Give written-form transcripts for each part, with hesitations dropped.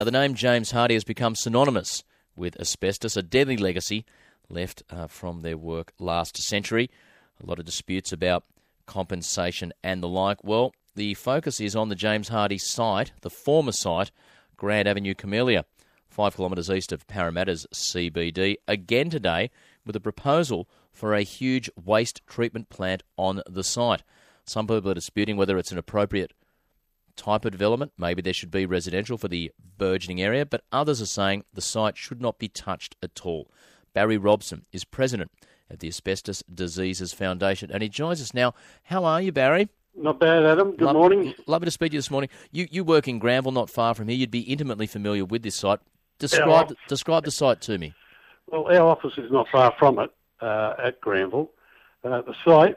The name James Hardie has become synonymous with asbestos, a deadly legacy left from their work last century. A lot of disputes about compensation and the like. Well, the focus is on the James Hardie site, the former site, Grand Avenue, Camellia, 5 kilometres east of Parramatta's CBD, again today with a proposal for a huge waste treatment plant on the site. Some people are disputing whether it's an appropriate type of development. Maybe there should be residential for the burgeoning area, but others are saying the site should not be touched at all. Barry Robson is president of the Asbestos Diseases Foundation, and he joins us now. How are you, Barry? Not bad, Adam. Good morning. Lovely to speak to you this morning. You work in Granville, not far from here. You'd be intimately familiar with this site. Describe the site to me. Well, our office is not far from it at Granville. The site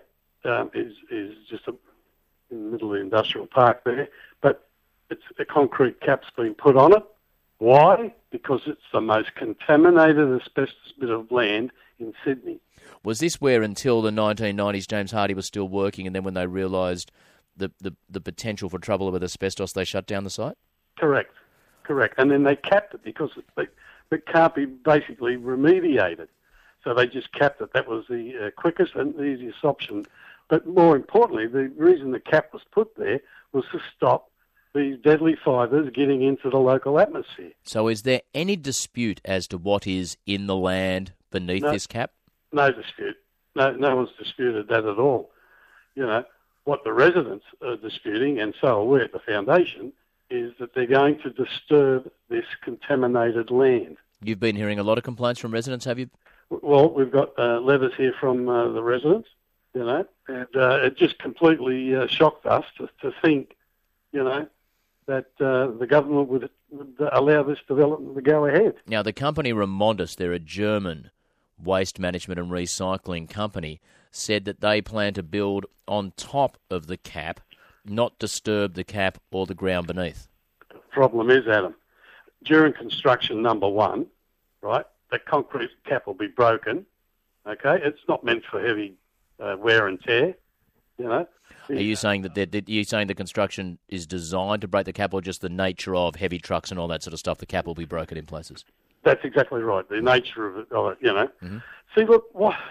is just in the middle of the industrial park there, but it's a concrete cap's been put on it. Why? Because it's the most contaminated asbestos bit of land in Sydney. Was this where until the 1990s James Hardie was still working, and then when they realised the potential for trouble with asbestos, they shut down the site? Correct. And then they capped it because it can't be basically remediated. So they just capped it. That was the quickest and easiest option. But more importantly, the reason the cap was put there was to stop these deadly fibres getting into the local atmosphere. So is there any dispute as to what is in the land beneath this cap? No dispute. No one's disputed that at all. You know, what the residents are disputing, and so are we at the foundation, is that they're going to disturb this contaminated land. You've been hearing a lot of complaints from residents, have you? Well, we've got letters here from the residents, you know, and it just completely shocked us to think, you know, that the government would allow this development to go ahead. Now, the company Remondis, they're a German waste management and recycling company, said that they plan to build on top of the cap, not disturb the cap or the ground beneath. The problem is, Adam, during construction number one, right, the concrete cap will be broken, okay? It's not meant for heavy wear and tear, you know. Are you saying the construction is designed to break the cap, or just the nature of heavy trucks and all that sort of stuff, the cap will be broken in places? That's exactly right, the nature of it, you know. Mm-hmm. See, look,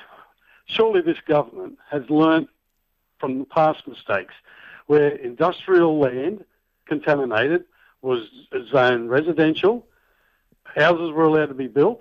surely this government has learned from the past mistakes where industrial land contaminated was zoned residential, houses were allowed to be built,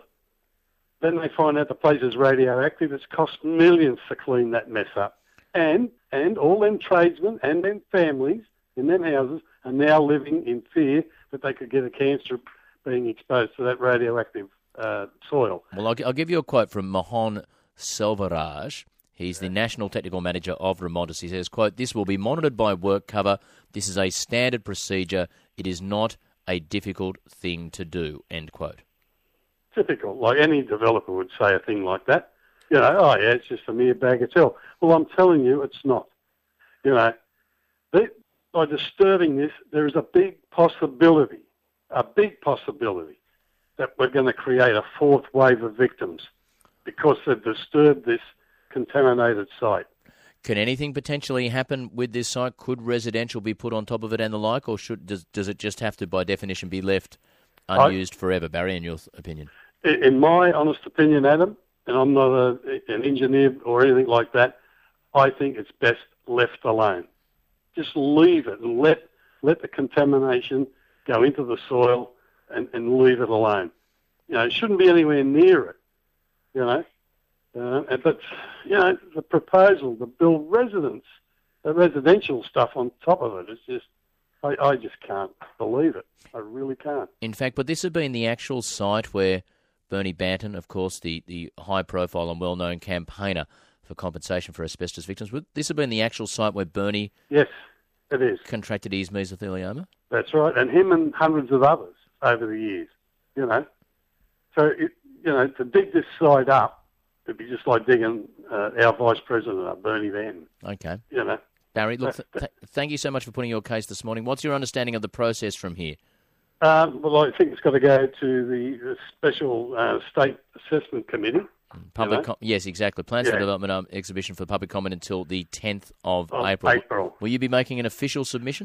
then they find out the place is radioactive, it's cost millions to clean that mess up. And all them tradesmen and them families in them houses are now living in fear that they could get a cancer being exposed to that radioactive soil. Well, I'll give you a quote from Mohan Selvaraj. He's the National Technical Manager of Remondis. He says, quote, "This will be monitored by WorkCover. This is a standard procedure. It is not a difficult thing to do," end quote. Typical. Like any developer would say a thing like that. You know, oh yeah, it's just a mere bagatelle. Well, I'm telling you, it's not. You know, by disturbing this, there is a big possibility that we're going to create a fourth wave of victims because they've disturbed this contaminated site. Can anything potentially happen with this site? Could residential be put on top of it and the like, or does it just have to, by definition, be left unused forever, Barry, in your opinion? In my honest opinion, Adam, and I'm not an engineer or anything like that, I think it's best left alone. Just leave it and let the contamination go into the soil and leave it alone. You know, it shouldn't be anywhere near it, you know. But, you know, the proposal to build residential stuff on top of it, it's just, I just can't believe it. I really can't. In fact, would this have been the actual site where Bernie Banton, of course, the high-profile and well-known campaigner for compensation for asbestos victims, would this have been the actual site where Bernie Yes, it is. Contracted his mesothelioma? That's right, and him and hundreds of others over the years, you know. So, to dig this site up, it'd be just like digging our Vice President up, Bernie Banton. Okay. You know. Barry, look, thank you so much for putting your case this morning. What's your understanding of the process from here? Well, I think it's got to go to the Special State Assessment Committee. Yes, exactly. Plans for Development exhibition for public comment until the 10th of April. Will you be making an official submission?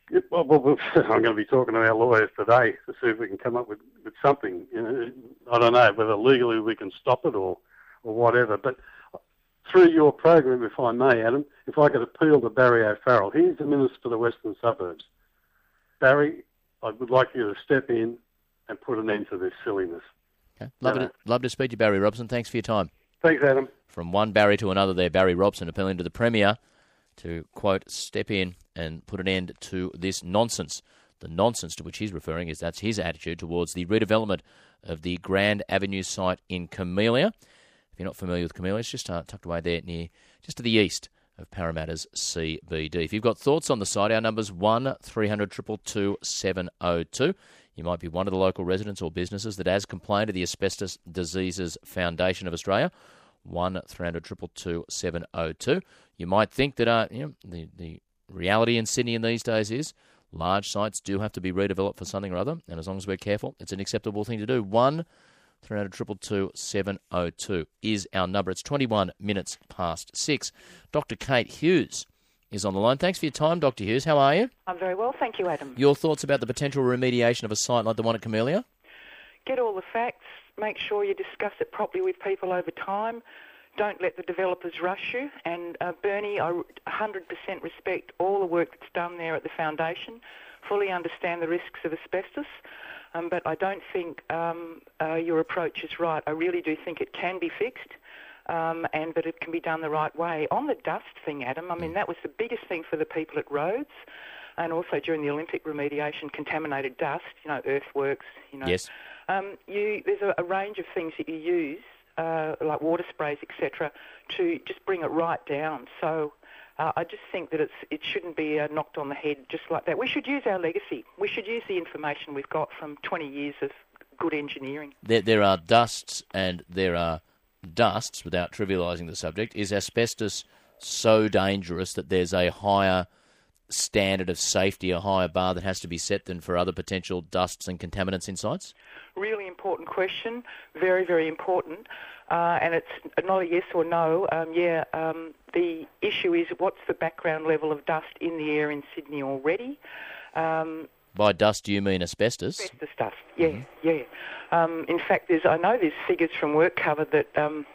Well, I'm going to be talking to our lawyers today to see if we can come up with something. I don't know whether legally we can stop it or whatever. But through your program, if I may, Adam, if I could appeal to Barry O'Farrell, he's the Minister for the Western Suburbs. Barry, I would like you to step in and put an end to this silliness. Okay. Love to speak to Barry Robson. Thanks for your time. Thanks, Adam. From one Barry to another there, Barry Robson appealing to the Premier to, quote, step in and put an end to this nonsense. The nonsense to which he's referring is that's his attitude towards the redevelopment of the Grand Avenue site in Camellia. If you're not familiar with Camellia, it's just tucked away there just to the east of Parramatta's CBD. If you've got thoughts on the site, our number's 1300 222 702. You might be one of the local residents or businesses that has complained to the Asbestos Diseases Foundation of Australia. 1300 222 702. You might think that the reality in Sydney in these days is large sites do have to be redeveloped for something or other, and as long as we're careful, it's an acceptable thing to do. 1300 222 702 is our number. It's 21 minutes past 6. Dr. Kate Hughes is on the line. Thanks for your time, Dr. Hughes. How are you? I'm very well, thank you, Adam. Your thoughts about the potential remediation of a site like the one at Camellia? Get all the facts, make sure you discuss it properly with people over time. Don't let the developers rush you. And Bernie, I 100% respect all the work that's done there at the foundation, fully understand the risks of asbestos, but I don't think your approach is right. I really do think it can be fixed. And that it can be done the right way. On the dust thing, Adam, I mean, that was the biggest thing for the people at Rhodes, and also during the Olympic remediation, contaminated dust, earthworks, Yes. There's a range of things that you use, like water sprays, etc., to just bring it right down. So I just think that it shouldn't be knocked on the head just like that. We should use our legacy. We should use the information we've got from 20 years of good engineering. There are dusts and there are dusts, without trivialising the subject. Is asbestos so dangerous that there's a higher standard of safety, a higher bar that has to be set than for other potential dusts and contaminants in sites? Really important question, very, very important. And it's not a yes or no. The issue is what's the background level of dust in the air in Sydney already? By dust, do you mean asbestos? Asbestos dust, yeah. In fact, I know there's figures from WorkCover that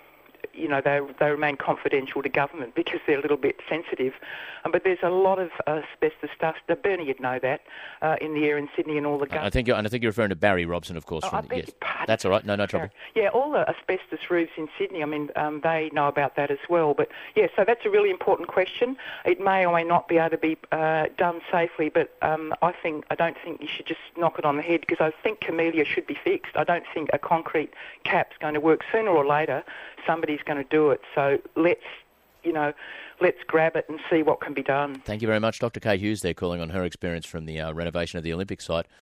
they remain confidential to government because they're a little bit sensitive. But there's a lot of asbestos dust. Bernie, you'd know that in the air in Sydney and all the. I think you're referring to Barry Robson, of course. Yes, that's all right. No trouble. Yeah, all the asbestos roofs in Sydney. I mean, they know about that as well. But yeah, so that's a really important question. It may or may not be able to be done safely. But I don't think you should just knock it on the head because I think Camellia should be fixed. I don't think a concrete cap's going to work. Sooner or later, somebody's going to do it. So let's grab it and see what can be done. Thank you very much, Dr. Kate Hughes there, calling on her experience from the renovation of the Olympic site.